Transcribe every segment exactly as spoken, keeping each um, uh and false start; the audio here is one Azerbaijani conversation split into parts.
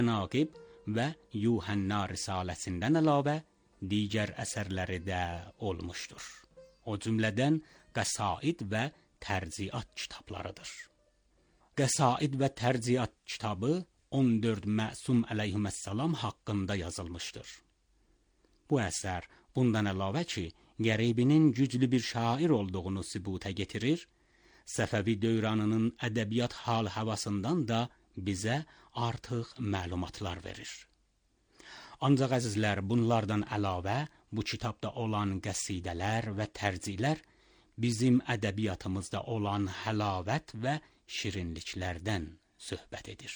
Naqib və Yuhanna Risaləsindən əlavə digər əsərləri də olmuşdur. O cümlədən Qəsaid və Tərciat kitablarıdır. Qəsaid və Tərciat kitabı on dörd məsum əleyhissalam haqqında yazılmışdır. Bu əsər bundan əlavə ki, Qəribinin güclü bir şair olduğunu sübuta getirir, Səfəvi dövranının ədəbiyyat hal havasından da bizə artıq məlumatlar verir. Ancaq əzizlər, bunlardan əlavə bu kitabda olan qəsidələr və tərcilər bizim ədəbiyyatımızda olan həlavət və şirinliklərdən söhbət edir.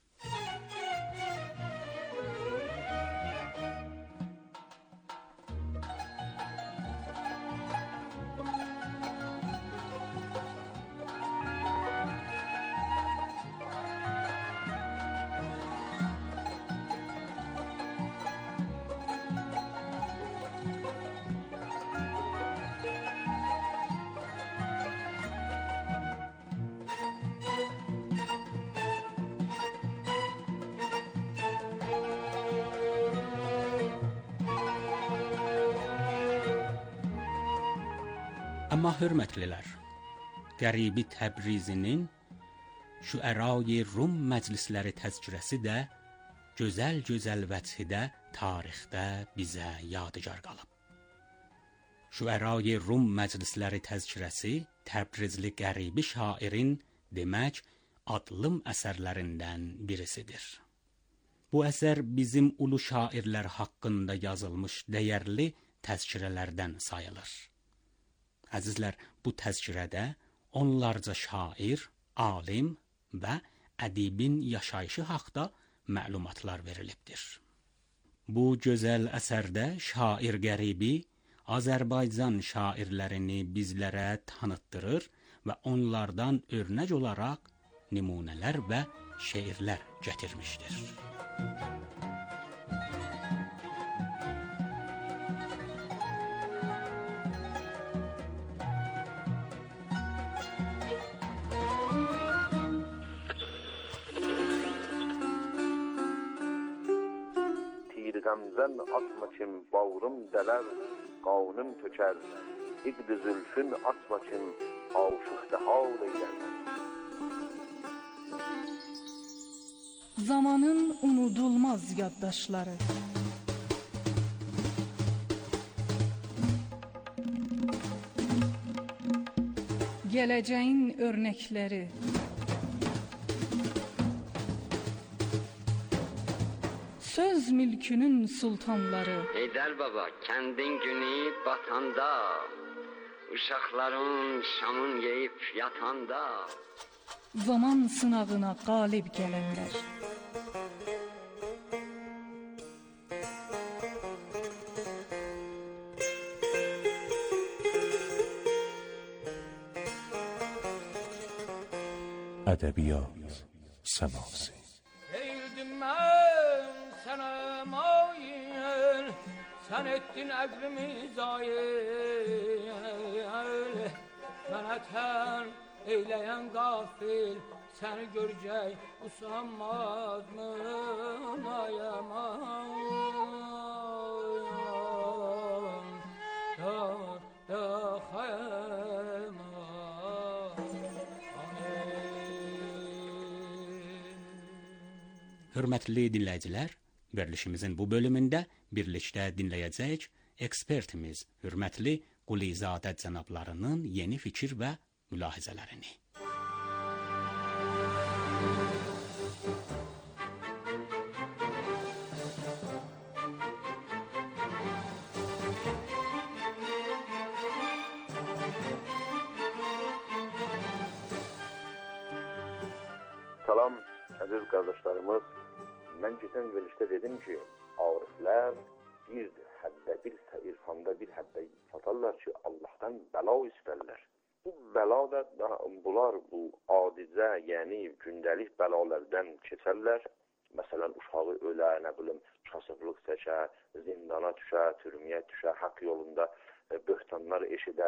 Amma hörmətlilər, Qəribi Təbrizinin Şüəra-i Rum məclisləri təzkirəsi də gözəl-gözəl vəcidə tarixdə bizə yadigar qalıb. Şüəra-i Rum məclisləri təzkirəsi Təbrizli Qəribi şairin demək adlım əsərlərindən birisidir. Bu əsər bizim ulu şairlər haqqında yazılmış dəyərli təzkirələrdən sayılır. Əzizlər, bu təzkirədə onlarca şair, alim və ədibin yaşayışı haqda məlumatlar verilibdir. Bu gözəl əsərdə şair Qəribi Azərbaycan şairlərini bizlərə tanıtdırır və onlardan örnək olaraq nümunələr və şeirlər gətirmişdir. Gamzən atma kim bağrım dələr, qanım tökər, İqd-i zülfün atma kim aşıqda hal eylər. Zamanın unudulmaz yaddaşları, gələcəyin örnəkləri, söz mülkünün sultanları. Heydər baba, kəndin günü batanda, uşaqların şamın yeyib yatanda, zaman sınağına qalib gələnlər. Ədəbiyyat səması. Eğildim mən sənə mail, sən etdin əqlimi zayil. Mənə tən eyləyən qafil, səni görəcək usanmaz mı ayaman, ya, ya xayman. Hörmətli dinləyicilər, verilişimizin bu bölümündə birlikdə dinləyəcəyik ekspertimiz hörmətli Qulizadə cənablarının yeni fikir və mülahizələrini. Salam, əziz qardaşlarımız. Mən keçən verilişdə dedim ki, ariflər bir həddə, bir irfanda bir həddə satarlar ki, Allahdan bəla istərlər. Bu bəla da, bunlar bu adicə, yəni gündəlik bəlalardan keçərlər. Məsələn, uşağı ölə, nə bilim, kasıblıq çəkə, zindana düşə, türməyə düşə, haqq yolunda böhtanlar eşidə,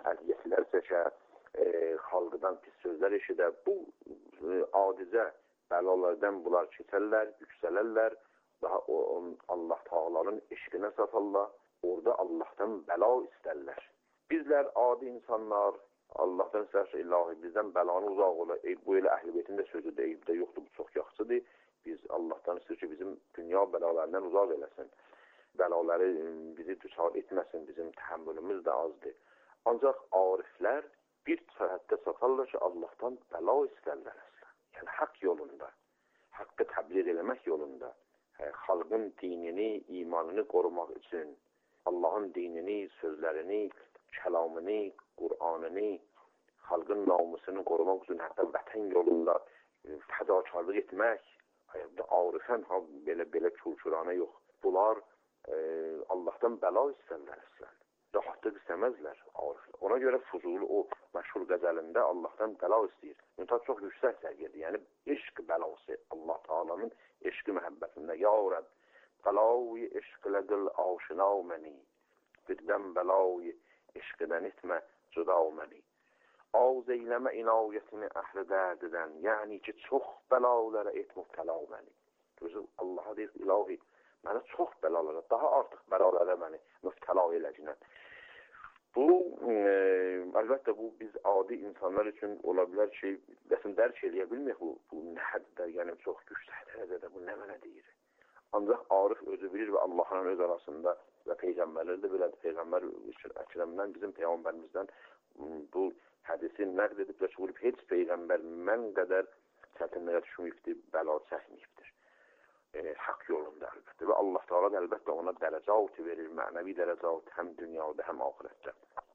əziyyətlər çəkə, e, xalqdan pis sözlər eşidə. Bu e, adicə bəlalardan bunlar keçərlər, yüksələrlər, daha o, on, Allah Taala'nın eşqinə satarlar, orada Allah'tan bəla istərlər. Bizlər adi insanlar, Allah'tan istərsə ilahi bizdən bəlanı uzaq ola. E, bu elə Əhl-i Beytin də sözü deyib də yoxdur, bu çox yaxşıdır. Biz Allah'tan istəyir ki, bizim dünya bəlalarından uzaq eləsin. Bəlaları bizi düşar etməsin, bizim təhəmmülümüz də azdır. Ancaq ariflər bir səhətdə satarlar ki, Allah'tan bəla istərlər əslən. Yəni, haqq yolunda, haqqı təbliğ eləmək yolunda, xalqın dinini, imanını qorumaq üçün, Allah'ın dinini, sözlərini, kəlamını, Qur'anını, xalqın namusunu qorumaq üçün hətta vətən yolunda fədakarlıq etmək, arifən ha, belə-belə külçuranə yox. Bunlar e, Allah'tan bəla istərlər əslən. Rahatlıq istəməzlər ariflər. Ona görə Fuzuli o məşhur qəzəlində Allah'tan bəla istəyir. Müntaq çox yüksək səviyyədir. Yəni, eşq bəlası, Allah Taala'nın eşqi məhəbbətində. Ya Rəbb, bəlavi eşq ilə qıl aşina məni, birdən bəlavi eşqdən etmə cüda məni. Ağz eyləmə inayətini əhli dərdidən, yəni ki, çox bəlalara et mübtəla məni. Gözüm, Allah'a deyir, ilahi, mənə çox bəlalara, daha artıq bəlalara məni mübtəla eləcəkən. Bu, e, əlbəttə, bu biz adi insanlar üçün ola bilər ki, bəsim dərk eləyə bilməyək, bu, bu nədir, yəni çox güclü dərəcədə, bu nə mənə deyir. Ancaq arif özü bilir və Allah'ın öz arasında və Peyğəmbərləri də belədir. Peyğəmbər Əkrəmdən, bizim Peyğəmbərimizdən bu hədisi nəqd ediblər ki, heç Peyğəmbər mən qədər çətinliyə düşməyibdir, bəla çəkməyibdir. E, haqq yolunda əlbəttə. Və Allah Teala da əlbəttə ona dərəcət verir, mənəvi dərəcət həm dünyada, həm ahirətdə.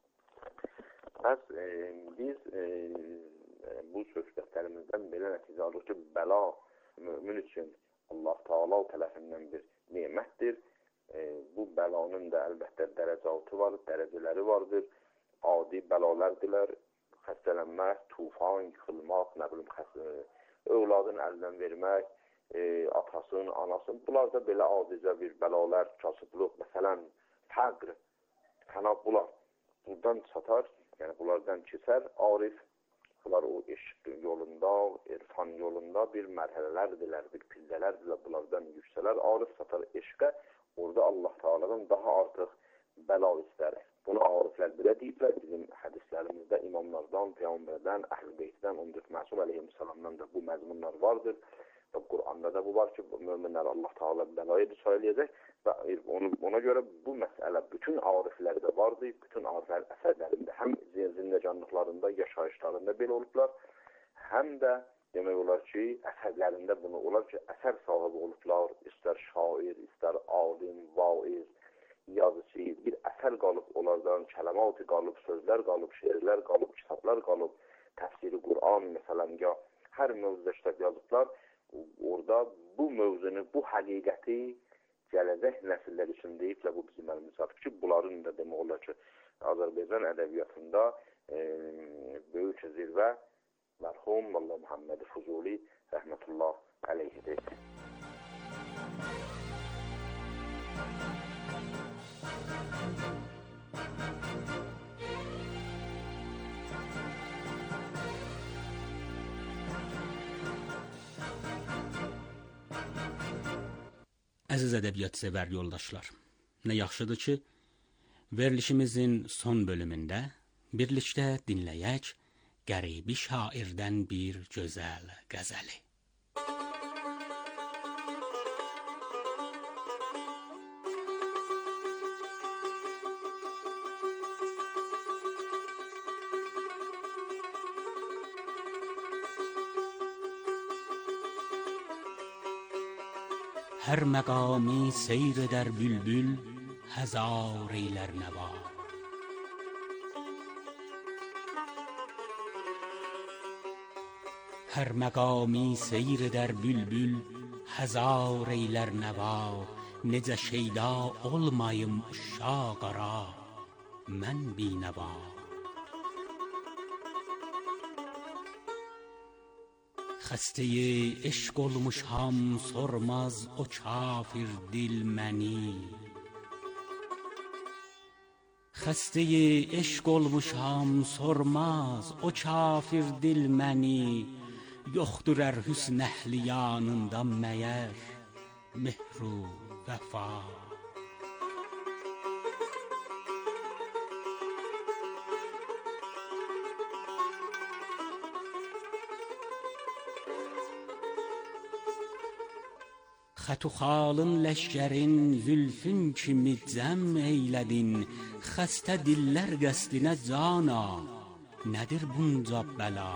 Bəs e, biz e, bu söhbətlərimizdən belə nəticə alır ki, bəla mümin üçün Allah Teala tərəfindən bir nemətdir. E, bu bəlanın da əlbəttə dərəcəti var, dərəcələri vardır. Adi bəlalardırlar. Xəstələnmək, tufan, yıxılmaq, nə bilim, xəstə, övladın əlindən vermək, e, atasının, anasının. Bunlar da belə adicə bir bəlalar, kasıblıq, məsələn, fəqr, tənab bunlar. Buradan çatar, yəni bunlardan keçər, arif, bunlar o eşq yolunda, irfan yolunda bir mərhələlərdirlər, bir pillələrdilər, bunlardan yüksələr, arif çatar eşqə, orada Allah Teala'dan daha artıq bəla istər. Bunu ariflər belə deyiblər, bizim hədislərimizdə imamlardan, Peyğəmbərdən, Əhl-i Beytdən, on dörd Məsum əleyhissalamdan da bu məzmunlar vardır. Və Qur'anda da bu var ki, möminlər Allah Teala bəlayı düçar eləyəcək və ona görə bu məsələ bütün ariflərdə vardır, bütün ariflər əsərlərində, həm zindəcanlıqlarında, yaşayışlarında belə olublar, həm də demək olar ki, əsərlərində bunu olar ki, əsər sahibi olublar, istər şair, istər alim, vaiz, yazıcı, bir əsər qalıb, onlardan kələmat qalıb, sözlər qalıb, şeirlər qalıb, kitablar qalıb, təfsiri Qur'an, məsələn, ya hər mövzuda kitab yazıblar, orada bu mövzunu, bu həqiqəti gələcək nəsillər üçün deyiblər, bu bizim əlimizdadır ki, bunların da demək olar ki, Azərbaycan ədəbiyyatında e, böyük zirvə mərhum Molla Muhammed Fuzuli rəhmətullah əleyhidir. Əziz ədəbiyyat sevər yoldaşlar, nə yaxşıdır ki, verilişimizin son bölümündə birlikdə dinləyək qəribi şairdən bir gözəl qəzəli. Hər məqami seyr edər bülbül, həzar eylər nəva. Hər məqami seyr edər bülbül, həzar eylər nəva. Necə şeyda olmayım uşaq ara, mən binəva. خسته عشق olmuşam sormaz o kafir dil məni. خسته عشق olmuşam sormaz o kafir dil məni. yoxdur ər hüsn əhli yanında məyər mehru vəfa. Xət u xalın ləşkərin zülfün kimi cəm eylədin, xəstə dillər qəsdinə cana, nədir bunca bəla?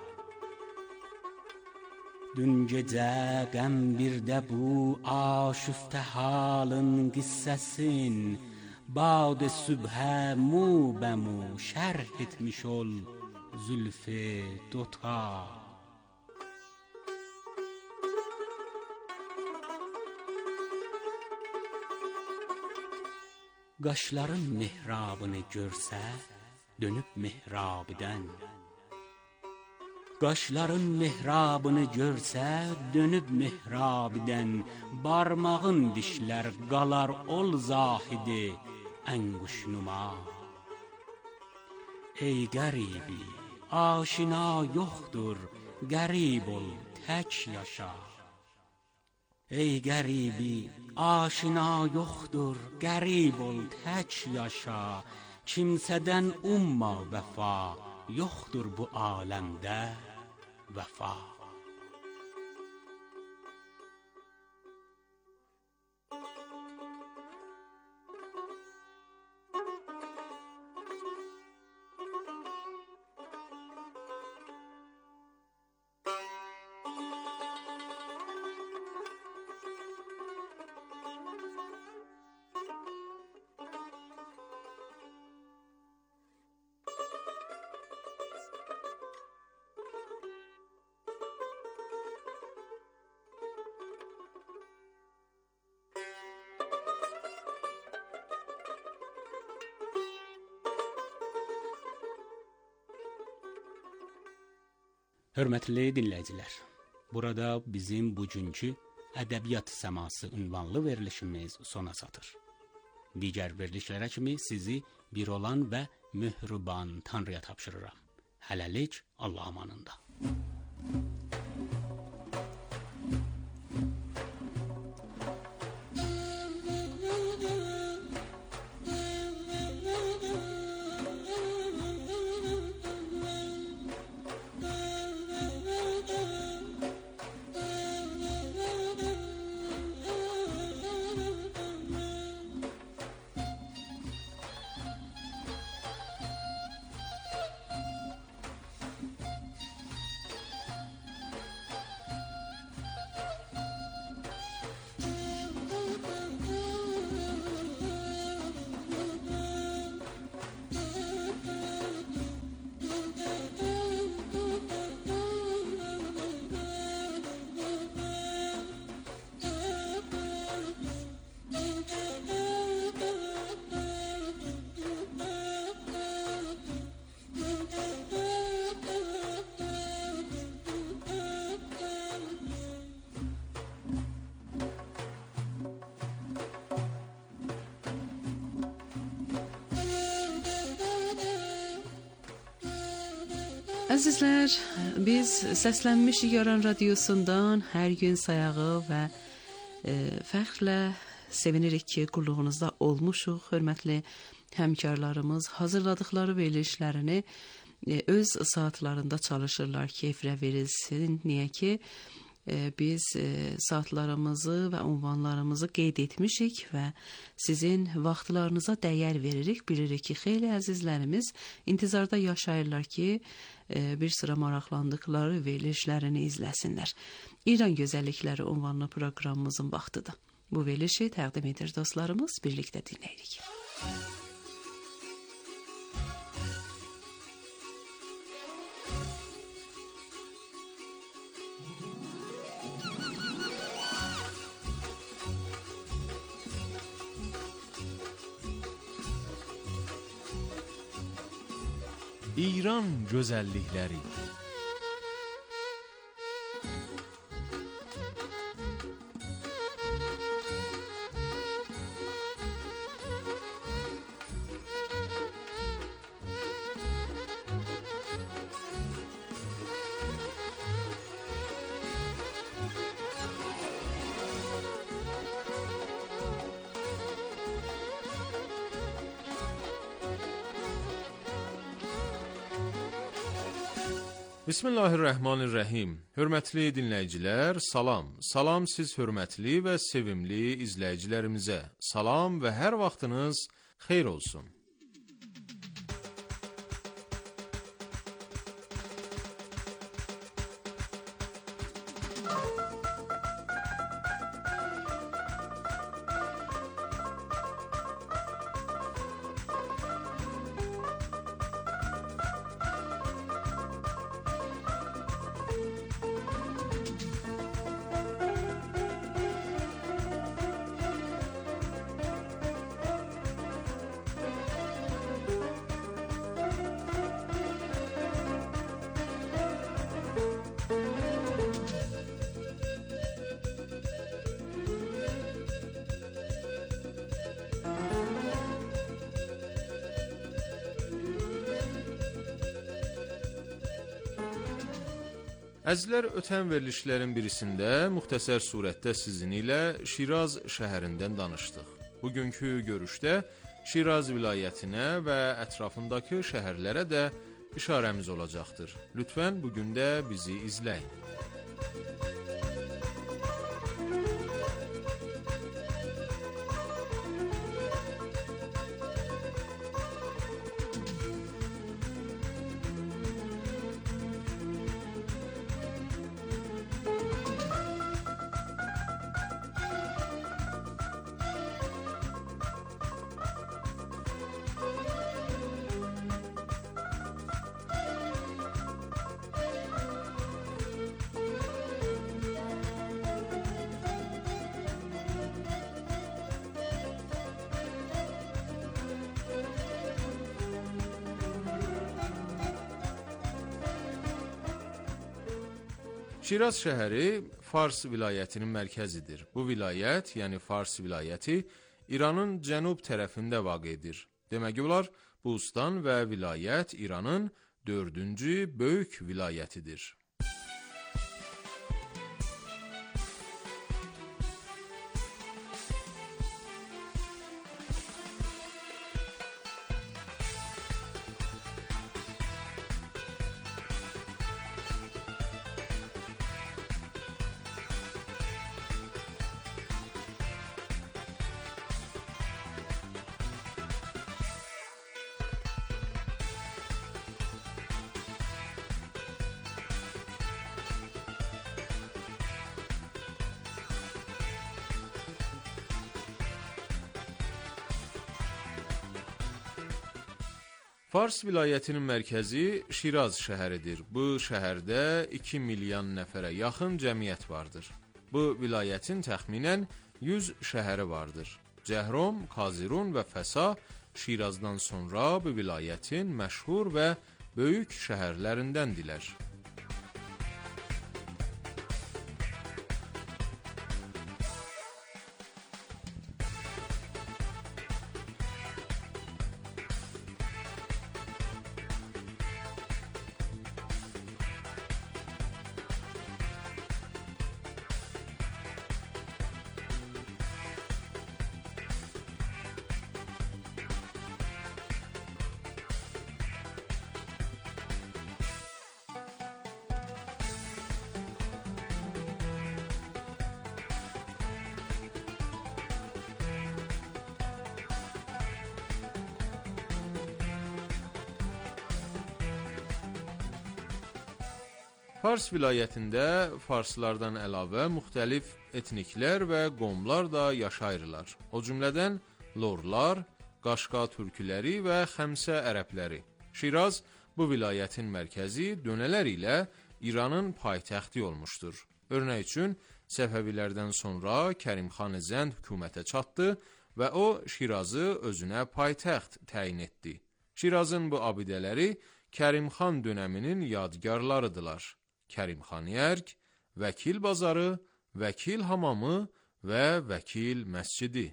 Dün gecə qəm birdə bu aşüftə halın qissəsin, bad sübhə mu bəmu şərh etmiş ol zülfü dota. Qaşların mehrabını görsə, dönüb mehrabdən. Qaşların mehrabını görsə, dönüb mehrabdən. Barmağın dişlər qalar ol zahidi, ənquşnuma. Ey qəribi, aşina yoxdur, qərib ol, tək yaşa. Ey qəribi, aşina yoxdur, qərib ol, tək yaşa. Kimsədən umma vəfa, yoxdur bu aləmdə vəfa. Hörmətli dinləyicilər, burada bizim bugünkü ədəbiyyat səması ünvanlı verilişimiz sona çatır. Digər verilişlərə kimi sizi bir olan və möhriban Tanrıya tapşırıram. Hələlik Allah amanında. Əzizlər, biz Səslənmiş Yaran radiosundan hər gün sayağı və e, fəxrlə sevinirik ki, qulluğunuzda olmuşuq. Hörmətli həmkarlarımız hazırladıkları verilişlərini e, öz saatlarında çalışırlar, keyfrə verilsin. Niyə ki, e, biz e, saatlarımızı və ünvanlarımızı qeyd etmişik və sizin vaxtlarınıza dəyər veririk. Bilirik ki, xeyli əzizlərimiz intizarda yaşayırlar ki, bir sıra maraqlandıqları verilişlərini izləsinlər. İran Gözəllikləri ünvanlı proqramımızın vaxtıdır. Bu verilişi təqdim edir dostlarımız, birlikdə dinləyirik. İran gözəllikləri. Bismillahirrahmanirrahim. Hörmətli dinləyicilər, salam. Salam siz hörmətli və sevimli izləyicilərimizə. Salam və hər vaxtınız xeyir olsun. Əzizlər, ötən verilişlərin birisində müxtəsər surətdə sizin ilə Şiraz şəhərindən danışdıq. Bugünkü görüşdə Şiraz vilayətinə və ətrafındakı şəhərlərə də işarəmiz olacaqdır. Lütfən bugün də bizi izləyin. Şiraz şəhəri Fars vilayətinin mərkəzidir. Bu vilayət, yəni Fars vilayəti, İranın cənub tərəfində vaqedir. Demək olar, Bustan və vilayət İranın dördüncü böyük vilayətidir. Fars vilayətinin mərkəzi Şiraz şəhəridir. Bu şəhərdə iki milyon nəfərə yaxın cəmiyyət vardır. Bu vilayətin təxminən yüz şəhəri vardır. Cəhrom, Kazirun və Fəsa Şirazdan sonra bu vilayətin məşhur və böyük şəhərlərindəndirlər. Fars vilayətində farslardan əlavə müxtəlif etniklər və qomlar da yaşayırlar. O cümlədən lorlar, Qaşqa türküləri və Xəmsə ərəbləri. Şiraz bu vilayətin mərkəzi dönələr ilə İranın paytaxtı olmuşdur. Örnək üçün Səfəvilərdən sonra Kərimxan Zənd hökumətə çatdı və o Şirazı özünə paytaxt təyin etdi. Şirazın bu abidələri Kərimxan dönəminin yadgarlarıdırlar. Kərimxaniyərk, Vəkil bazarı, Vəkil hamamı və Vəkil məscidi.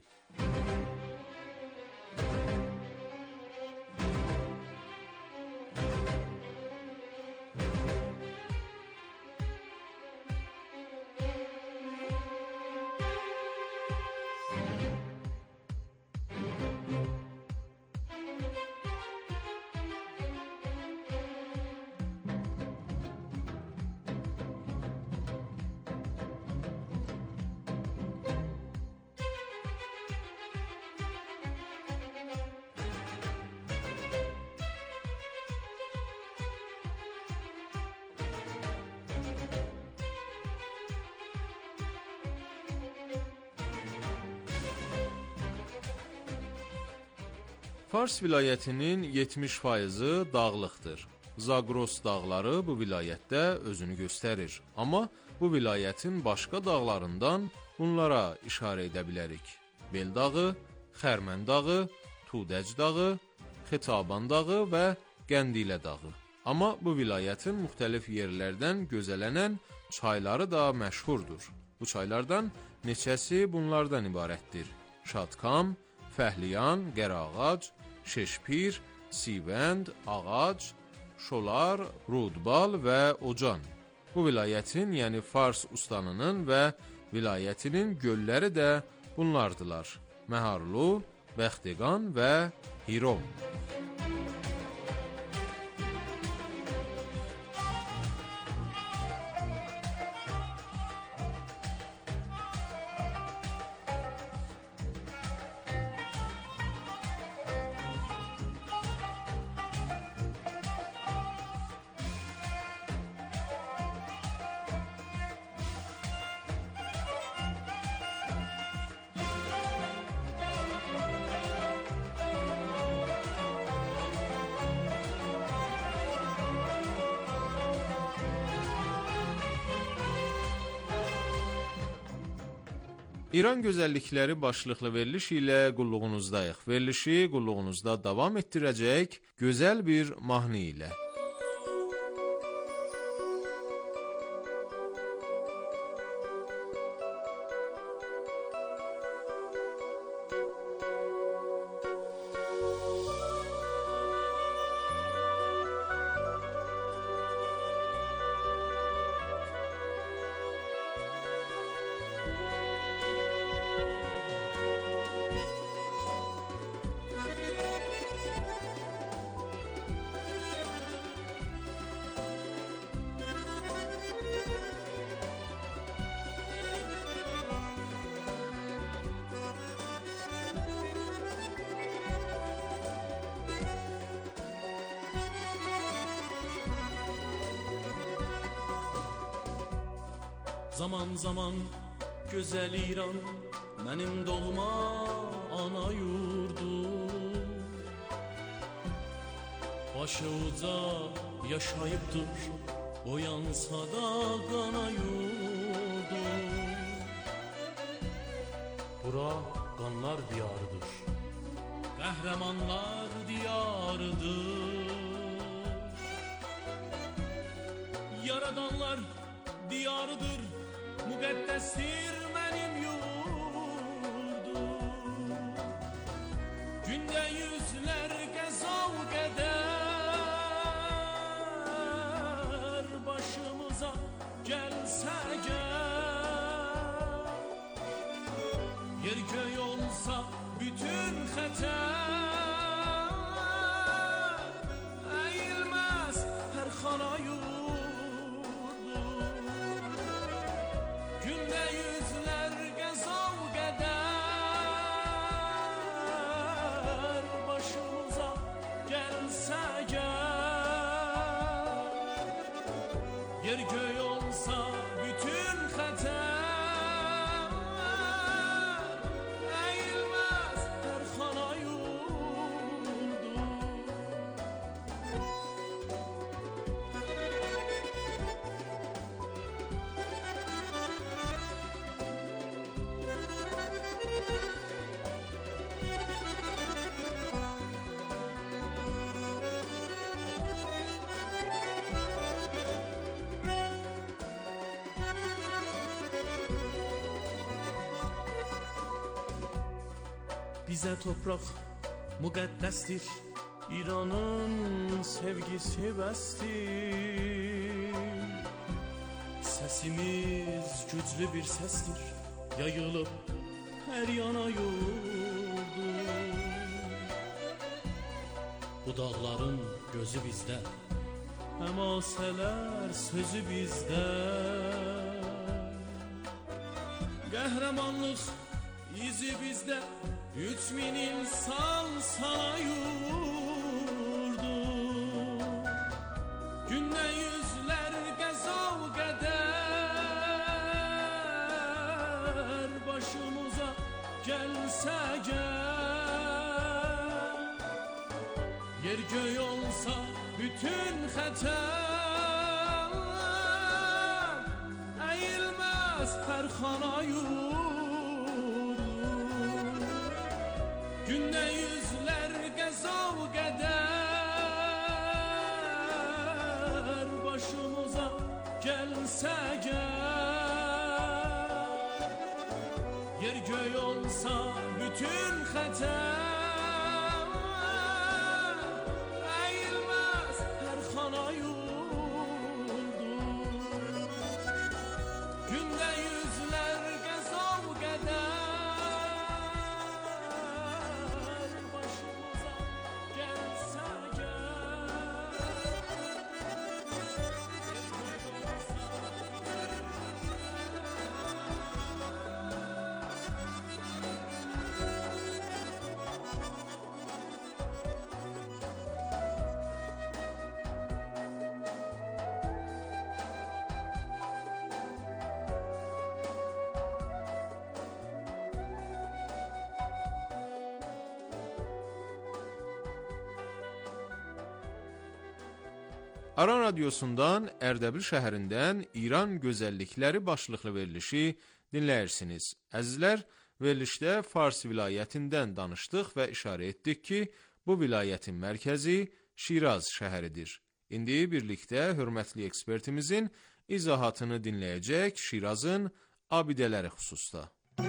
Fars vilayətinin yetmiş faizi dağlıqdır. Zagros dağları bu vilayətdə özünü göstərir. Amma bu vilayətin başqa dağlarından bunlara işarə edə bilərik. Bel dağı, Xərmən dağı, Tudəc dağı, Xitaban dağı və Qəndilə dağı. Amma bu vilayətin müxtəlif yerlərdən gözələnən çayları da məşhurdur. Bu çaylardan neçəsi bunlardan ibarətdir. Şadkam, Fəhliyan, Qərağac, Şeşpir, Sivənd, Ağac, Şolar, Rudbal və Ocan. Bu vilayətin, yəni Fars ustanının və vilayətinin gölləri də bunlardılar. Məharlu, Bəxtiqan və Hirom. İran gözəllikləri başlıqlı veriliş ilə qulluğunuzdayıq. Verilişi qulluğunuzda davam etdirəcək gözəl bir mahnı ilə. Zaman zaman gözəl İran, mənim doğma ana yurdum. Başı uca yaşayıbdır, boyansa da qana yurdum. Bura qanlar diyarıdır, qəhrəmanlar diyarıdır. Yaradanlar diyarıdır, müqəddəsdir mənim yurdum. Gündə yüzlər qəzav qədər başımıza gəlsə gəl. Yer göy olsa bütün xətər, əyilməz hər xana yurdum. Yer göy olsa bütün xətər, əyilməz hər xana yurdum. Bizə torpaq müqəddəsdir, İranın sevgisi bəsdir. Səsimiz güclü bir səsdir, yayılıb hər yana yurdum. Bu dağların gözü bizdə, həmasələr sözü bizdə. Qəhrəmanlıq izi bizdə, üç min insan sana yurdum. Gündə yüzlər qəzav qədər başımıza gəlsə gəl. yer göy olsa bütün xətər əyilməz pərxana yurdu. Gündə yüzlər qəzav qədər başımıza gəlsə gəl, yer göy olsa bütün xətər Aran Radiosundan Ərdəbil şəhərindən İran gözəllikləri başlıqlı verilişi dinləyirsiniz. Əzizlər, verilişdə Fars vilayətindən danışdıq və işarə etdik ki, bu vilayətin mərkəzi Şiraz şəhəridir. İndi birlikdə hörmətli ekspertimizin izahatını dinləyəcək Şirazın abidələri xüsusda.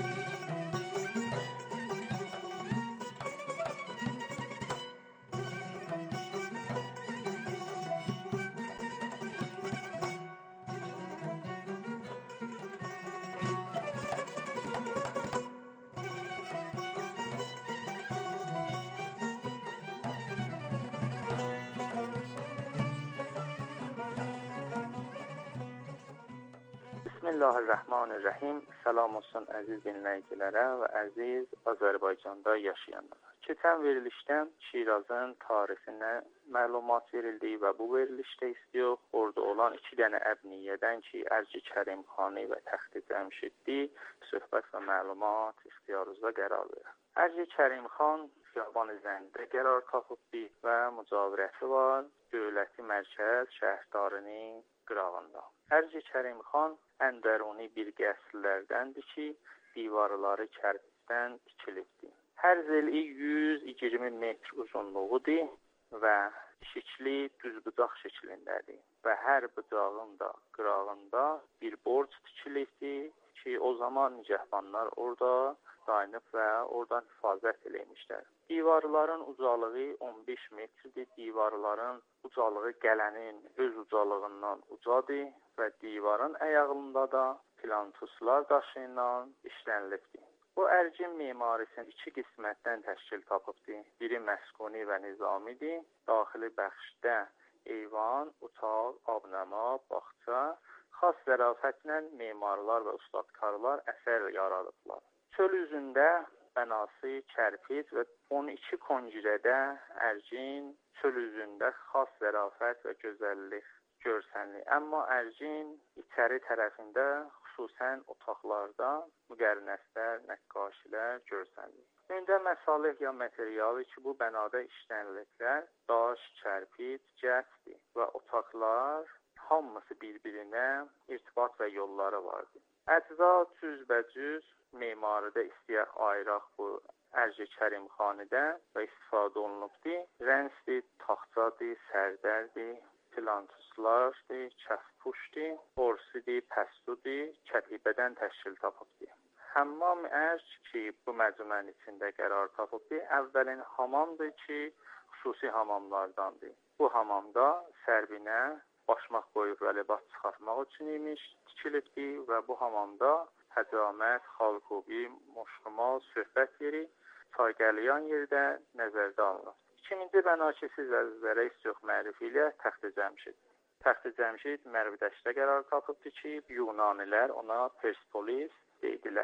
Bismillahirrahmanirrahim. Salam olsun əziz dinləyicilərə və əziz Azərbaycanda yaşayanlara. Keçən verilişdə Şirazın tarixindən məlumat verildi və bu verilişdə istiyor orada olan iki dənə əbniyyədən ki, Ərci Kərimxani və Təxti Cəmşiddi söhbət və məlumat ixtiyarınızda qərar verir. Ərci Kərimxan Xiyaban-ı Zəndə qərar tapıbdı və mücavirəti var dövləti mərkəz şəhərdarının qırağında. Ərci Kərimxan əndəruni bir qəsrlərdəndir ki, divarları kərpicdən tikilibdir. Hər zeli yüz iyirmi metr uzunluğudur və şəkli düzbucaq şəklindədir və hər bucağın da qırağında bir borc tikilibdir ki, o zaman nigəhbanlar orada dayanıb və oradan hifazət eləmişlər. Divarların ucalığı on beş metrdir. Divarların ucalığı gələnin öz ucalığından ucadır və divarın əyağında da plantuslar daşı ilə işlənilibdir. Bu ərcin memarisi iki qismətdən təşkil tapıbdır. Biri məskuni və nizamidir. Daxili bəxşdə eyvan, otaq, abnəma, bağça, xas zərafətlə memarlar və ustadkarlar əsər yaradıblar. Çöl üzündə bənası kərpic və on iki koncirədə ərcin çöl üzündə xas zərafət və gözəllik görsənli. Amma ərcin içəri tərəfində xüsusən otaqlarda müqərnəslər, nəqqaşilər görsənli. Öndə məsalih ya materialı ki, bu bənada işləniliblər, daş, kərpic, cəsdir və otaqlar hamısı bir-birinə irtibat və yolları vardır. Əcza cüzbəcüz memaridə istəyək ayıraq bu Ərci Kərimxanidə və istifadə olunubdur. Rənsdir, taxtadır, sərdərdir, plantuslardır, kəfpuşdur, orsidir, pəstudur, kətibədən təşkil tapıbdır. Həmmam ərc ki, bu məcmuənin içində qərar tapıbdır. Əvvəlin hamamdır ki, xüsusi hamamlardandır. Bu hamamda sərbinə başmaq qoyub və libas çıxartmaq üçün imiş tikilibdir və bu hamamda həcamət, xalqubi, moşqumal, söhbət yeri, çaygəliyan yerdə nəzərdə alınır. İkinci bəna ki, siz əzizlərə istiyox mərifi ilə Təxti Cəmşid. Təxti Cəmşid Mərvidəşdə qərar tapıbdır ki, Yunanilər ona Persepolis deydilər.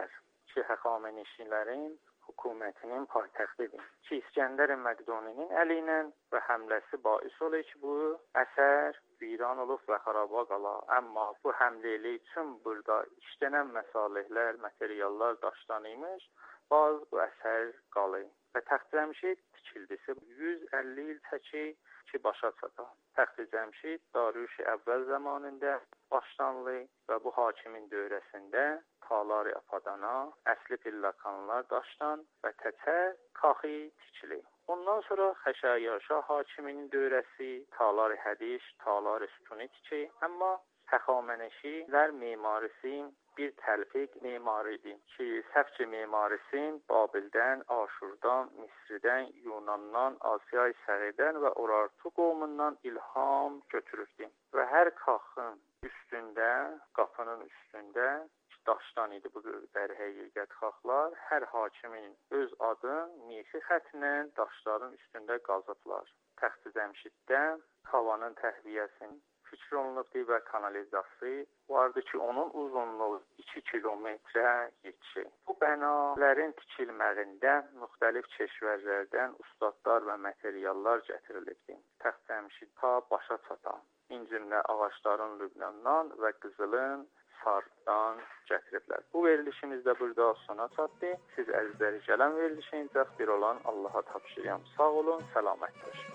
ki, Həxamənişilərin hökumətinin paytaxtıdır. Ki, İskəndər Məqduninin əli ilə və həmləsi bais olur ki, bu əsər viran olub və xaraba qala. Amma bu həmləlik üçün burada işlənən məsalihlər, materiallar daşdan imiş, bazı bu əsər qalır. Və Təxtcəmşid tikildisi yüz əlli il çəki ki, başa çata. Təxtcəmşid Darüş-i əvvəl zamanında başlandı və bu hakimin dövrəsində Talar-ı Apadana, əsli pillakanlar daşdan və təcə kaxi tikili. Ondan sonra Xəşəyyarşah hakiminin dövrəsi Talar-ı Hədiş, Talar-ı Sütuni tiki. Amma Həxamənişilər memarisi bir təlfiq memaridir ki, səfçi memarisin Babildən, Aşurdan, Misridən, Yunandan, Asiyay Səğirdən və Urartu qovumundan ilham götürübdür. Və hər kaxın üstündə, qapının üstündə daşdan idi bu qədər həqiqət xaxlar. Hər hakimin öz adı mixi xətlə daşların üstündə qazıblar. Təxtcəmşiddə havanın təhliyəsinin fikir olunubdur və kanalizasiya vardı ki, onun uzunluğu iki kilometrə yetişir. Bu bənaların tikilməsində müxtəlif keşvərlərdən ustadlar və materiallar gətirilibdir. Təxtcəmşid ta başa çatan incimlə ağacların Lübnandan və qızılın Sardan gətiriblər. Bu verilişimiz də burada sona çatdı. Siz əzizləri gələn verilişincə bir olan Allaha tapşırıram. Sağ olun, səlamət olun.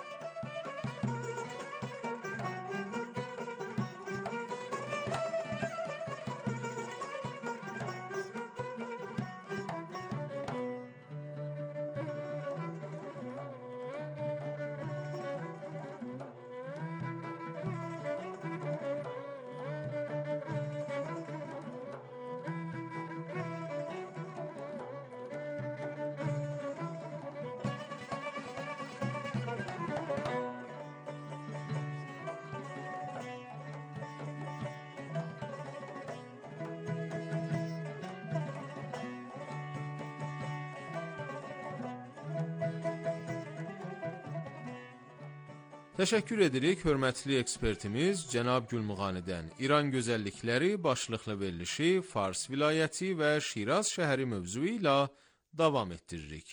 Təşəkkür edirik hörmətli ekspertimiz cənab Gülmuğanidən. İran gözəllikləri başlıqlı verilişi Fars vilayəti və Şiraz şəhəri mövzuu ilə davam etdiririk.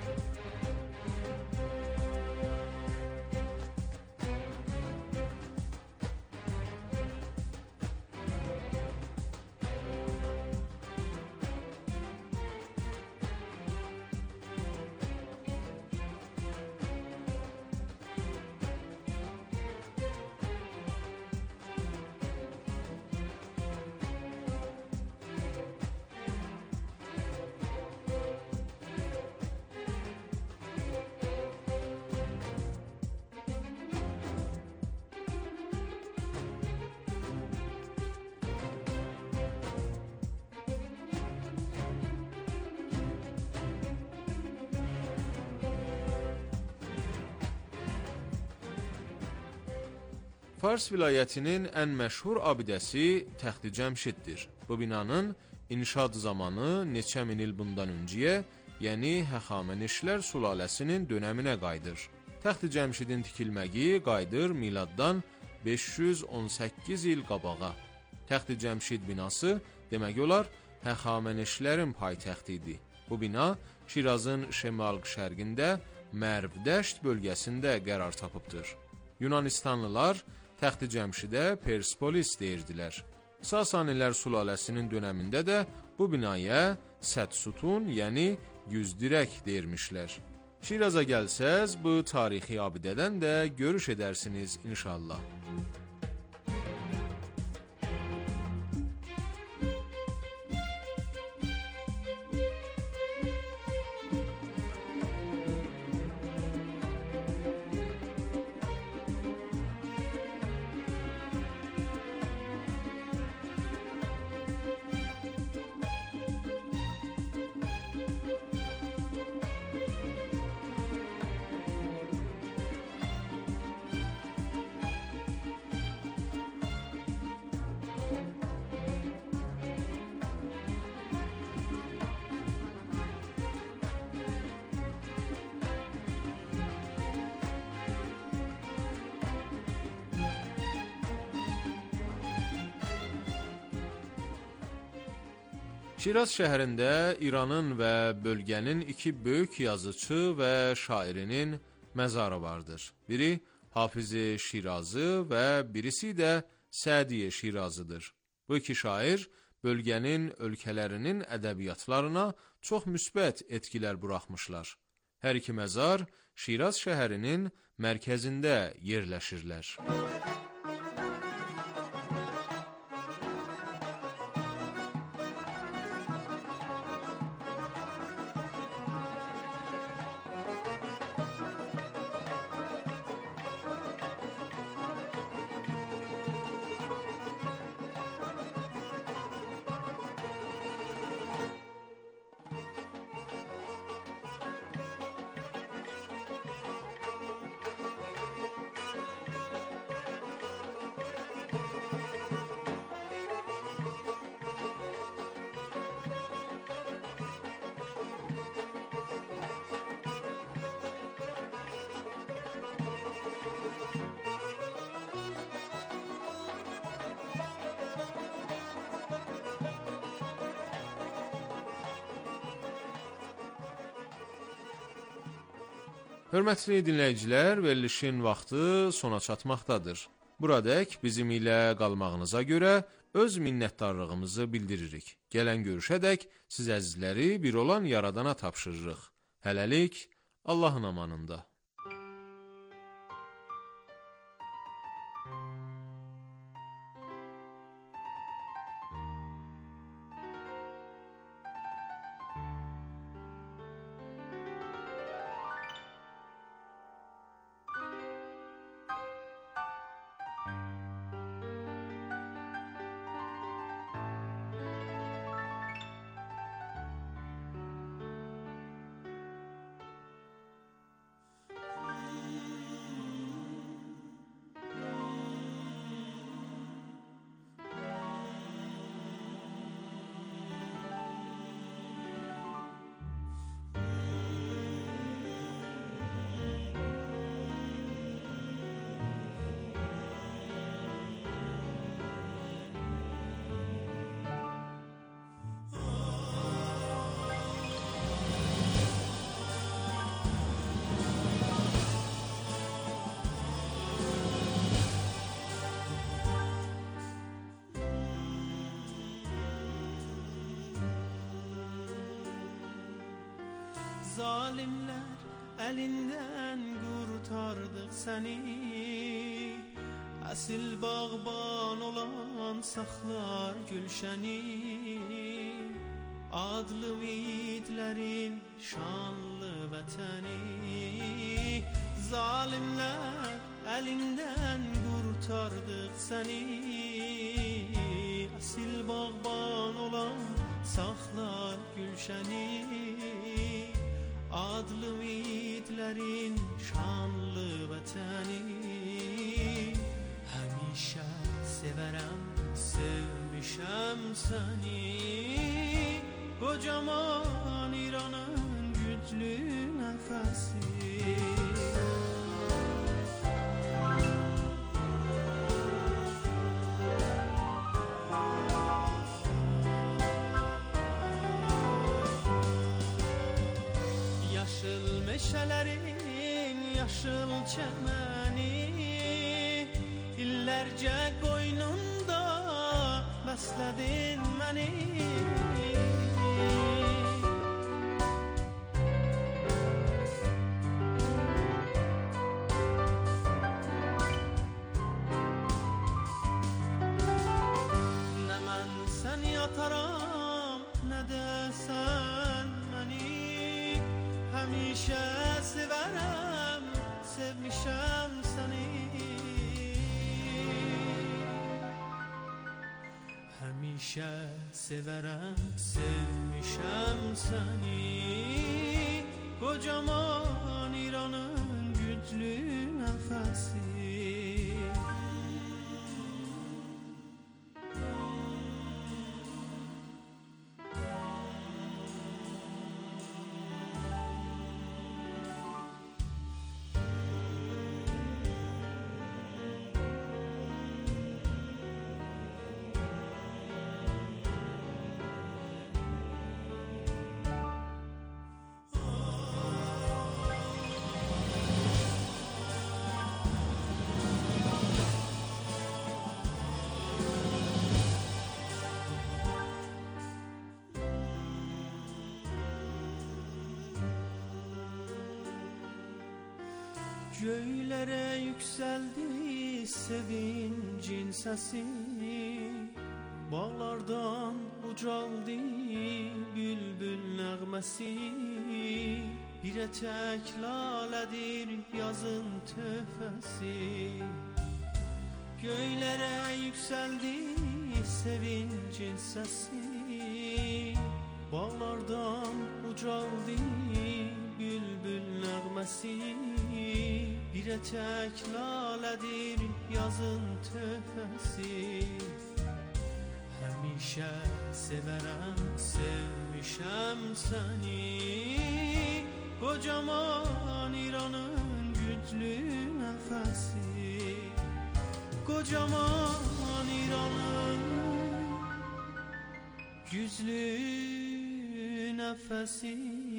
Fars vilayətinin ən məşhur abidəsi Təxtcəmşiddir. Bu binanın inşaat zamanı neçə min il bundan öncəyə, yəni Həxamənişlər sülaləsinin dönəminə qayıdır. Təxtcəmşidin tikilməyi qayıdır miladdan beş yüz on səkkiz il qabağa. Təxtcəmşid binası demək olar Həxamənişlərin paytaxtı idi. Bu bina Şirazın şimal-şərqində Mərv-Dəşt bölgəsində qərar tapıbdır. Yunanistanlılar Təxtcəmşidə Perspolis deyirdilər. Sasanilər sülaləsinin dönəmində də bu binaya Səd-Sütun, yəni yüz dirək deyirmişlər. Şiraza gəlsəz bu tarixi abidədən də görüş edərsiniz inşallah. Şiraz şəhərində İranın və bölgənin iki böyük yazıçı və şairinin məzarı vardır. Biri Hafiz-i Şirazi və birisi də Sədi Şirazıdır. Bu iki şair bölgənin ölkələrinin ədəbiyyatlarına çox müsbət etkilər buraxmışlar. Hər iki məzar Şiraz şəhərinin mərkəzində yerləşirlər. Hörmətli dinləyicilər, verilişin vaxtı sona çatmaqdadır. Buradək bizim ilə qalmağınıza görə öz minnətdarlığımızı bildiririk. Gələn görüşədək siz əzizləri bir olan Yaradana tapşırırıq. Hələlik, Allahın amanında. Zalimler elinden kurtardık seni, asil bağban olan saklar gülşeni. Adlı yiğitlerin şanlı vətəni, zalimler elinden kurtardık seni, asil bağban olan saklar gülşeni. Adlı yiğitlerin şanlı vətəni, həmişə sevərəm, sevmişəm səni. Kocaman İranın güclü nəfəsi, meşələrin yaşıl çəməni, illərcə qoynunda bəslədin məni. Nə mən sən yataram, nə də sən məni. Həmişə sevərəm, sevmişəm səni. Həmişə sevərəm, sevmişəm səni. Kocaman İranın güclü nəfəsi. Göylere yükseldi sevincin sesi, bağlardan ucaldı bülbül nəğməsi. Bir etek laledir yazın töhfesi. Göylere yükseldi sevincin sesi, bağlardan ucaldı bülbül nəğməsi. Bir etek laledir yazın töhfesi. Həmişə sevərəm, sevmişəm səni, kocaman İranın güclü nəfəsi. Kocaman İranın güclü nəfəsi.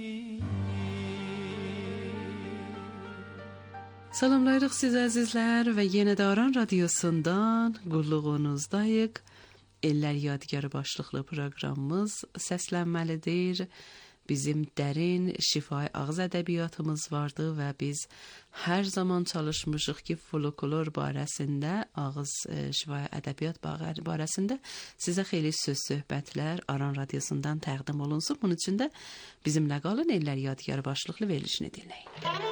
Salamlayırıq siz əzizlər və yenə də Aran Radiosundan qulluğunuzdayıq. Ellər Yadigarı başlıqlı proqramımız səslənməlidir. Bizim dərin şifahi ağız ədəbiyyatımız vardı və biz hər zaman çalışmışıq ki, folklor barəsində, ağız e, şifahi ədəbiyyat barəsində sizə xeyli söz söhbətlər Aran Radiosundan təqdim olunsun. Bunun üçün də bizimlə qalın, Ellər Yadigarı başlıqlı verilişini dinləyin.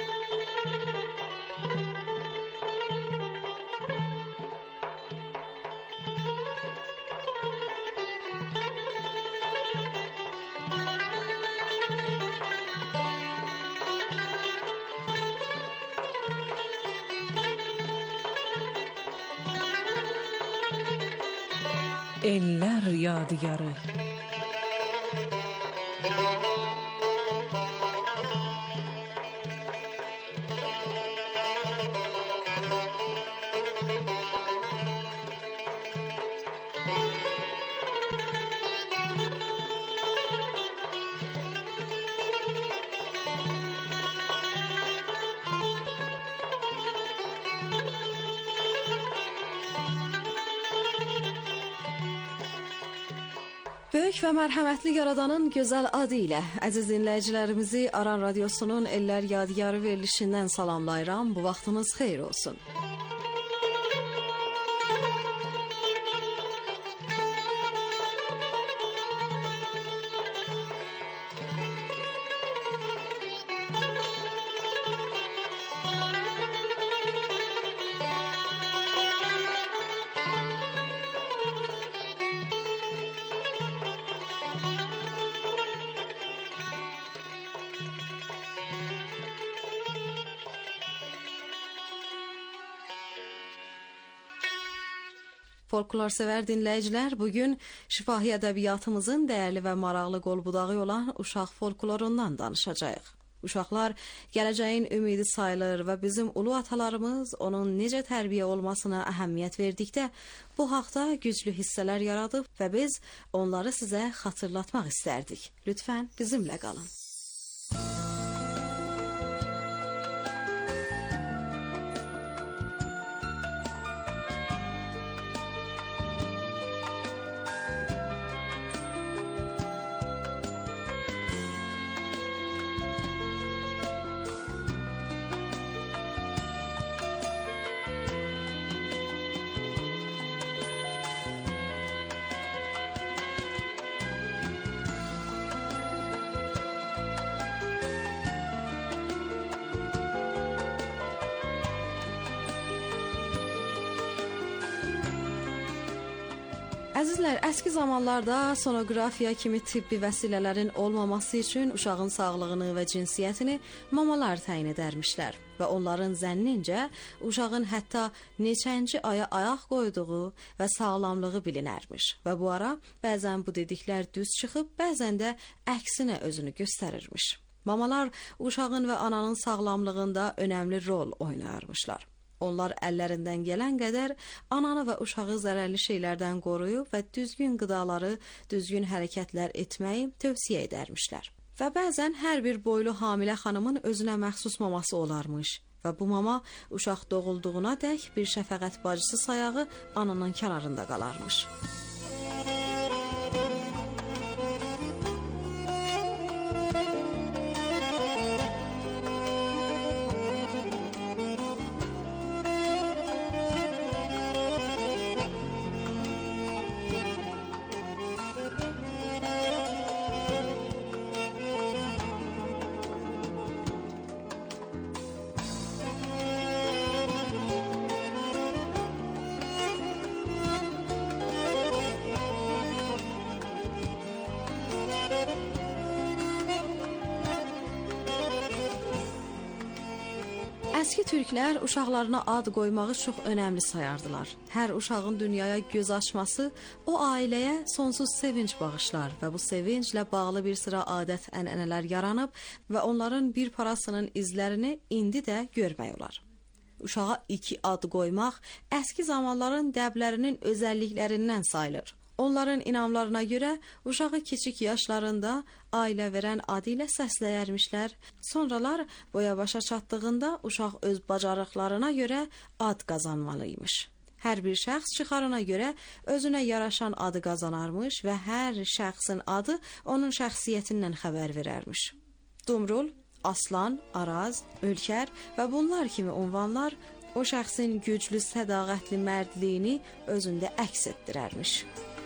Ellər Yadigarı. Böyük və mərhəmətli Yaradanın gözəl adı ilə əziz dinləyicilərimizi Aran Radiosunun Ellər Yadigarı verilişindən salamlayıram. Bu vaxtınız xeyir olsun. Folklorsever dinləyicilər, bugün şifahi ədəbiyyatımızın dəyərli və maraqlı qolbudağı olan uşaq folklorundan danışacağıq. Uşaqlar gələcəyin ümidi sayılır və bizim ulu atalarımız onun necə tərbiyə olmasına əhəmiyyət verdikdə bu haqda güclü hissələr yaradıb və biz onları sizə xatırlatmaq istərdik. Lütfən bizimlə qalın. Əzizlər, əski zamanlarda sonografiya kimi tibbi vəsilələrin olmaması üçün uşağın sağlığını və cinsiyyətini mamalar təyin edərmişlər və onların zənnincə uşağın hətta neçənci aya ayaq qoyduğu və sağlamlığı bilinərmiş və bu ara bəzən bu dediklər düz çıxıb, bəzən də əksinə özünü göstərirmiş. Mamalar uşağın və ananın sağlamlığında önəmli rol oynayarmışlar. Onlar əllərindən gələn qədər ananı və uşağı zərərli şeylərdən qoruyub və düzgün qidaları, düzgün hərəkətlər etməyi tövsiyə edərmişlər. Və bəzən hər bir boylu hamilə xanımın özünə məxsus maması olarmış və bu mama uşaq doğulduğuna dək bir şəfəqət bacısı sayağı ananın kənarında qalarmış. Əski türklər uşaqlarına ad qoymağı çox önəmli sayardılar. Hər uşağın dünyaya göz açması o ailəyə sonsuz sevinç bağışlar və bu sevinclə bağlı bir sıra adət-ənənələr yaranıb və onların bir parasının izlərini indi də görmək olar. Uşağa iki ad qoymaq əski zamanların dəblərinin özəlliklərindən sayılır. Onların inamlarına görə uşağı kiçik yaşlarında ailə verən adı ilə səsləyərmişlər. Sonralar boya başa çatdığında uşaq öz bacarıqlarına görə ad qazanmalıymış. Hər bir şəxs çıxarına görə özünə yaraşan adı qazanarmış və hər şəxsin adı onun şəxsiyyətindən xəbər verərmiş. Dumrul, Aslan, Araz, Ölkər və bunlar kimi unvanlar o şəxsin güclü, sədaqətli mərdliyini özündə əks etdirərmiş.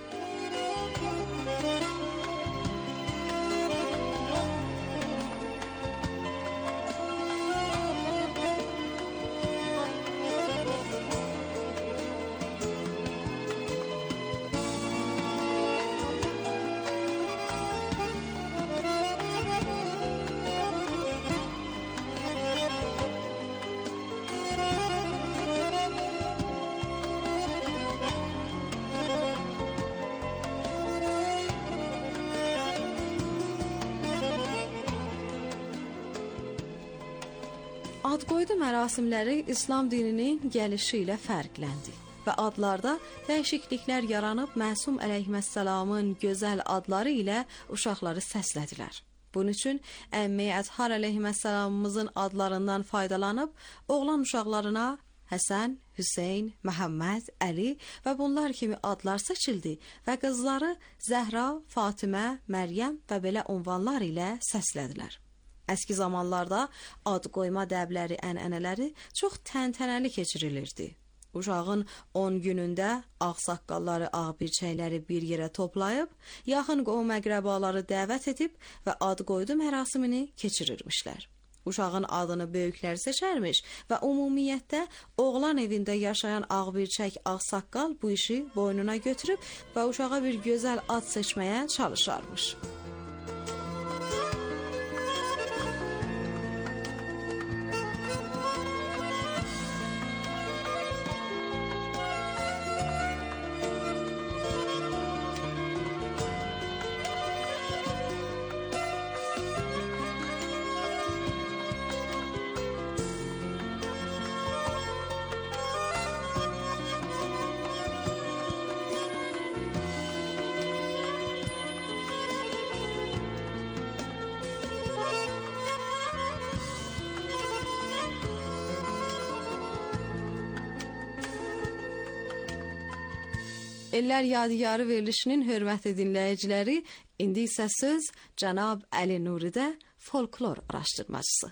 Ad qoydu mərasimləri İslam dininin gəlişi ilə fərqləndi və adlarda dəyişikliklər yaranıb Məsum əleyhissalamın gözəl adları ilə uşaqları səslədilər. Bunun üçün əmmi Əthar əleyhissalamımızın adlarından faydalanıb oğlan uşaqlarına Həsən, Hüseyn, Məhəmməd, Əli və bunlar kimi adlar seçildi və qızları Zəhra, Fatimə, Məryəm və belə unvanlar ilə səslədilər. Əski zamanlarda ad qoyma dəbləri, ənənələri çox təntənəli keçirilirdi. Uşağın on günündə ağsaqqalları, ağbirçəkləri bir yerə toplayıb, yaxın qohum-əqrəbaları dəvət edib və ad qoydu mərasimini keçirirmişlər. Uşağın adını böyüklər seçərmiş və ümumiyyətdə oğlan evində yaşayan ağbirçək, ağsaqqal bu işi boynuna götürüb və uşağa bir gözəl ad seçməyə çalışarmış. Ellər Yadigarı verilişinin hörmətli dinləyiciləri, indi isə söz cənab Əli Nuridə, folklor araşdırmacısı.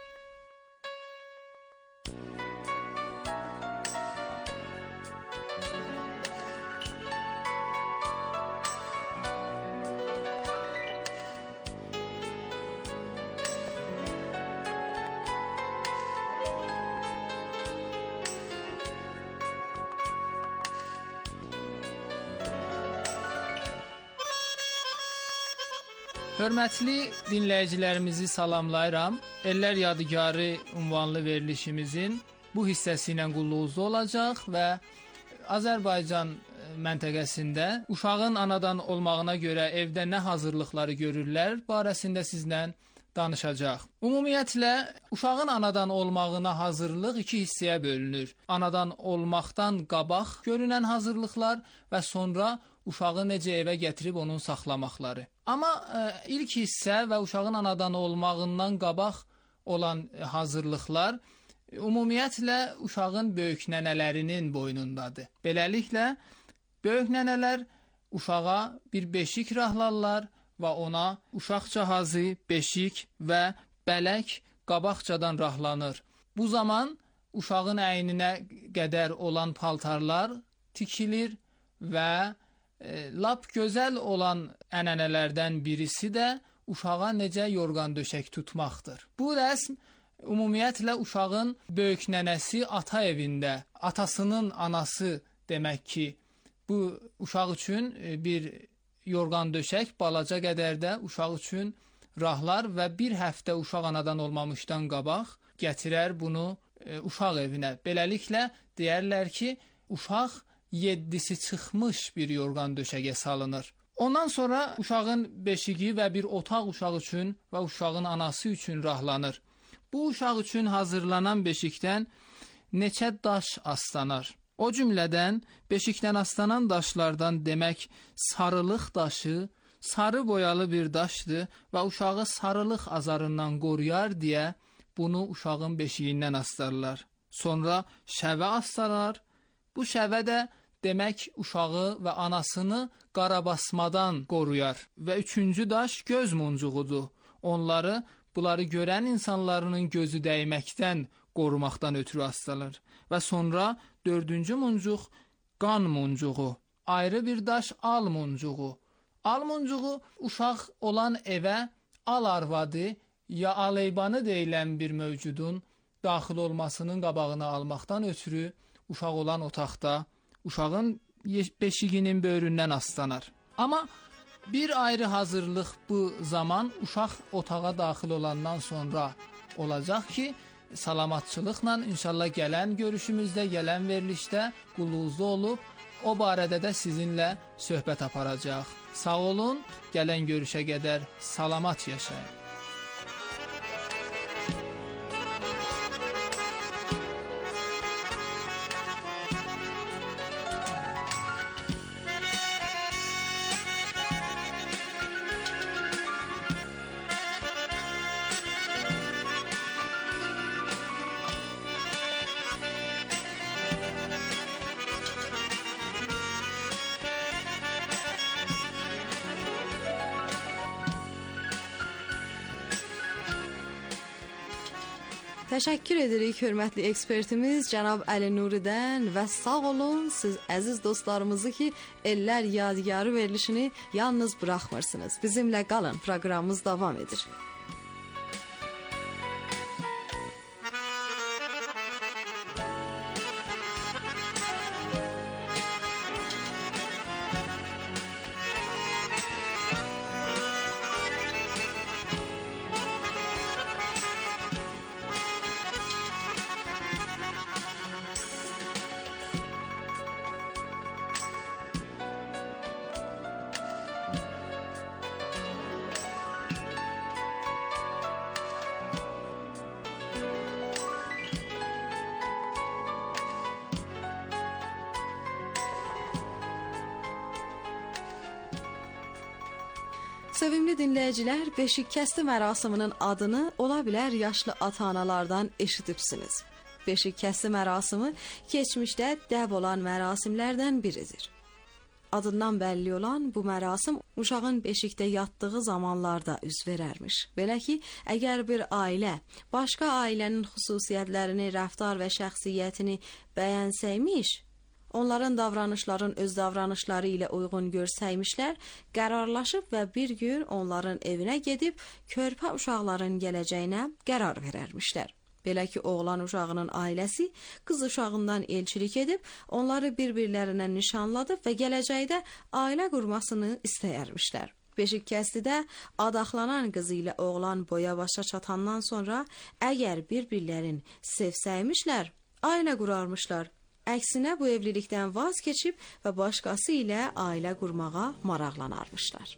Hörmətli dinləyicilərimizi salamlayıram. Ellər Yadigarı ünvanlı verilişimizin bu hissəsi ilə qulluğunuzda olacaq və Azərbaycan məntəqəsində uşağın anadan olmağına görə evdə nə hazırlıqları görürlər barəsində sizlə danışacaq. Ümumiyyətlə, uşağın anadan olmağına hazırlıq iki hissəyə bölünür. Anadan olmaqdan qabaq görünən hazırlıqlar və sonra uşağı necə evə gətirib onun saxlamaqları. Amma e, ilk hissə və uşağın anadan olmağından qabaq olan hazırlıqlar ümumiyyətlə uşağın böyük nənələrinin boynundadır. Beləliklə, böyük nənələr uşağa bir beşik rahlarlar və ona uşaq cihazı, beşik və bələk qabaqcadan rahlanır. Bu zaman uşağın əyninə qədər olan paltarlar tikilir və e, lap gözəl olan ənənələrdən birisi də uşağa necə yorğan döşək tutmaqdır. Bu rəsm ümumiyyətlə uşağın böyük nənəsi ata evində, atasının anası demək ki, bu uşaq üçün bir yorğan döşək, balaca qədər də uşaq üçün rahlar və bir həftə uşaq anadan olmamışdan qabaq gətirər bunu e, uşaq evinə. Beləliklə deyərlər ki, uşaq yeddisi çıxmış bir yorğan döşəyə salınır. Ondan sonra uşağın beşiği və bir otaq uşaq üçün və uşağın anası üçün rahlanır. Bu uşaq üçün hazırlanan beşikdən neçə daş aslanar. O cümlədən beşikdən aslanan daşlardan demək sarılıq daşı, sarı boyalı bir daşdır və uşağı sarılıq azarından qoruyar deyə bunu uşağın beşiyindən astarlar. Sonra şəvə astarlar. Bu şəvə də demək uşağı və anasını qarabasmadan qoruyar. Və üçüncü daş göz muncuğudur. Onları, bunları görən insanların gözü dəyməkdən qorumaqdan ötürü astarlar. Və sonra dördüncü muncuq qan muncuğu. Ayrı bir daş al muncuğu. Al muncuğu uşaq olan evə al arvadı ya aleybanı deyilən bir mövcudun daxil olmasının qabağını almaqdan ötürü uşaq olan otaqda uşağın beşiğinin böyründən aslanar. Amma bir ayrı hazırlıq bu zaman uşaq otağa daxil olandan sonra olacaq ki, salamatçılıqla inşallah gələn görüşümüzdə, gələn verilişdə qulluğunuzda olub, o barədə də sizinlə söhbət aparacaq. Sağ olun, gələn görüşə qədər salamat yaşayın. Təşəkkür edirik hörmətli ekspertimiz cənab Əli Nuridən və sağ olun siz əziz dostlarımızı ki, Ellər Yadigarı verilişini yalnız buraxmırsınız. Bizimlə qalın, proqramımız davam edir. Sevimli dinləyicilər, beşik kəsdi mərasiminin adını ola bilər yaşlı ata-analardan eşidibsiniz. Beşik kəsdi mərasimi keçmişdə dəb olan mərasimlərdən biridir. Adından bəlli olan bu mərasim uşağın beşikdə yatdığı zamanlarda üz verərmiş. Belə ki, əgər bir ailə başqa ailənin xüsusiyyətlərini, rəftar və şəxsiyyətini bəyənsəymiş, onların davranışların öz davranışları ilə uyğun görsəymişlər, qərarlaşıb və bir gün onların evinə gedib körpə uşaqların gələcəyinə qərar verərmişlər. Belə ki, oğlan uşağının ailəsi qız uşağından elçilik edib, onları bir-birlərinə nişanladıb və gələcəkdə ailə qurmasını istəyərmişlər. Beşik kəsdidə adaxlanan qızı ilə oğlan boya başa çatandan sonra əgər bir-birlərin sevsəymişlər, ailə qurarmışlar. Əksinə bu evlilikdən vaz keçib və başqası ilə ailə qurmağa maraqlanarmışlar.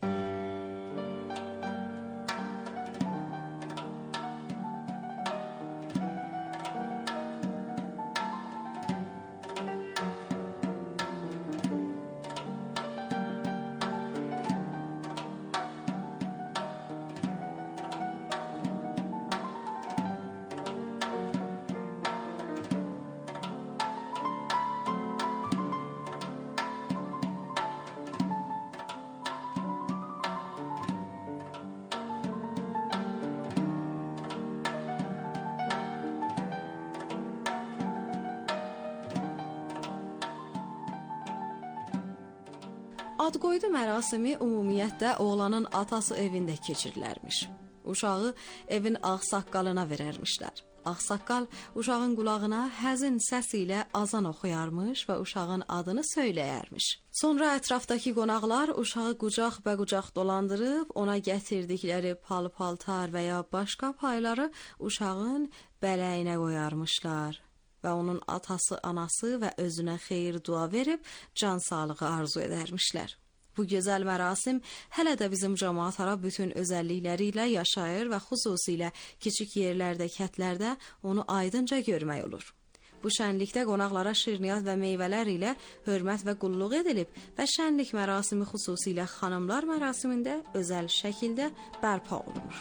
Ad qoydu mərasimi ümumiyyətlə oğlanın atası evində keçirilərmiş. Uşağı evin ağsaqqalına verərmişlər. Ağsaqqal uşağın qulağına həzin səsi ilə azan oxuyarmış və uşağın adını söyləyərmiş. Sonra ətrafdakı qonaqlar uşağı qucaq-bəqucaq dolandırıb ona gətirdikləri pal-paltar və ya başqa payları uşağın bələyinə qoyarmışlar və onun atası, anası və özünə xeyir dua verib can sağlığı arzu edərmişlər. Bu gözəl mərasim hələ də bizim cəmaatlara bütün özəllikləri ilə yaşayır və xüsusilə kiçik yerlərdə, kətlərdə onu aydınca görmək olur. Bu şənlikdə qonaqlara şirniyyat və meyvələr ilə hörmət və qulluq edilib və şənlik mərasimi xüsusilə xanımlar mərasimində özəl şəkildə bərpa olunur.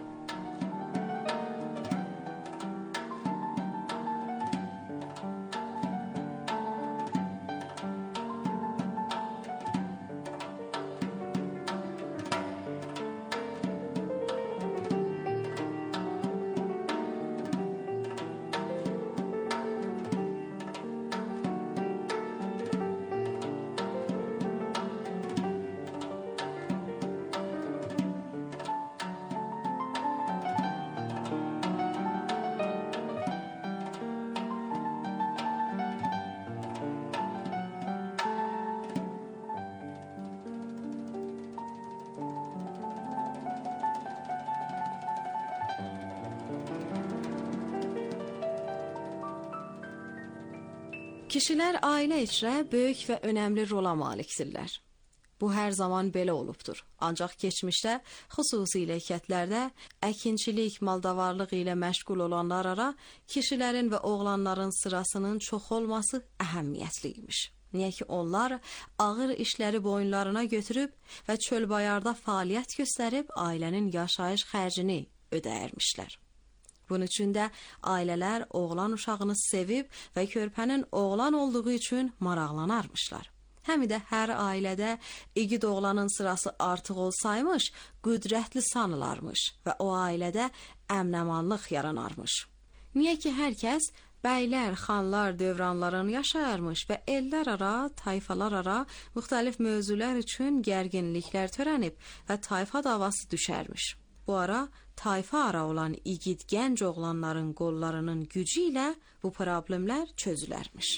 Kişilər ailə içrə böyük və önəmli rola malikdirlər. Bu hər zaman belə olubdur. Ancaq keçmişdə, xüsusilə kətlərdə, əkinçilik, maldavarlıq ilə məşğul olanlar ara kişilərin və oğlanların sırasının çox olması əhəmiyyətliymiş. Niyə ki, onlar ağır işləri boyunlarına götürüb və çöl-bayarda fəaliyyət göstərib ailənin yaşayış xərcini ödəyərmişlər. Bunun üçün də ailələr oğlan uşağını sevib və körpənin oğlan olduğu üçün maraqlanarmışlar. Həm də hər ailədə igid oğlanın sırası artıq olsaymış, qüdrətli sanılarmış və o ailədə əmnəmanlıq yaranarmış. Niyə ki, hər kəs bəylər, xanlar dövranlarını yaşayarmış və ellər ara, tayfalar ara müxtəlif mövzular üçün gərginliklər törənib və tayfa davası düşərmiş. Bu ara tayfa ara olan igid gənc oğlanların qollarının gücü ilə bu problemlər çözülərmiş.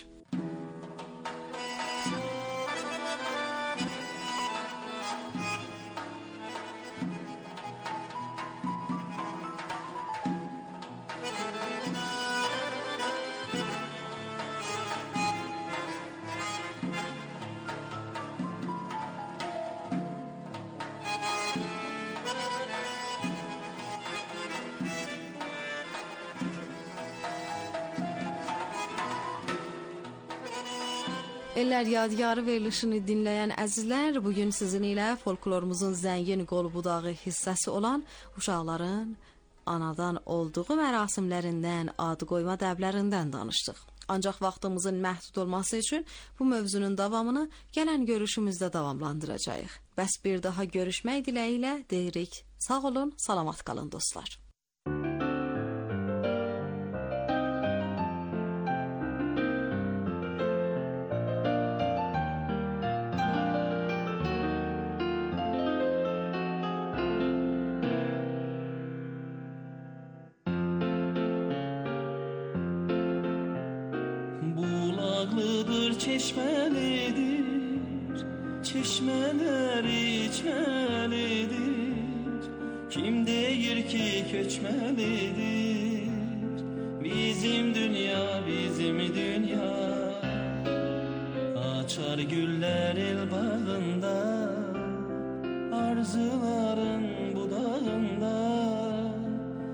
Ellər yadigarı verilişini dinləyən əzizlər, bugün sizin ilə folklorumuzun zəngin qol-budağı hissəsi olan uşaqların anadan olduğu mərasimlərindən, ad qoyma dəblərindən danışdıq. Ancaq vaxtımızın məhdud olması üçün bu mövzunun davamını gələn görüşümüzdə davamlandıracağıq. Bəs bir daha görüşmək diləyi ilə deyirik. Sağ olun, salamat qalın dostlar. Bulaqlıdır, çeşməlidir, çeşmələr içməlidir. Kim deyir ki, köçməlidir? Bizim dünya, bizim dünya. Açar güller el bağında, arzuların budağında.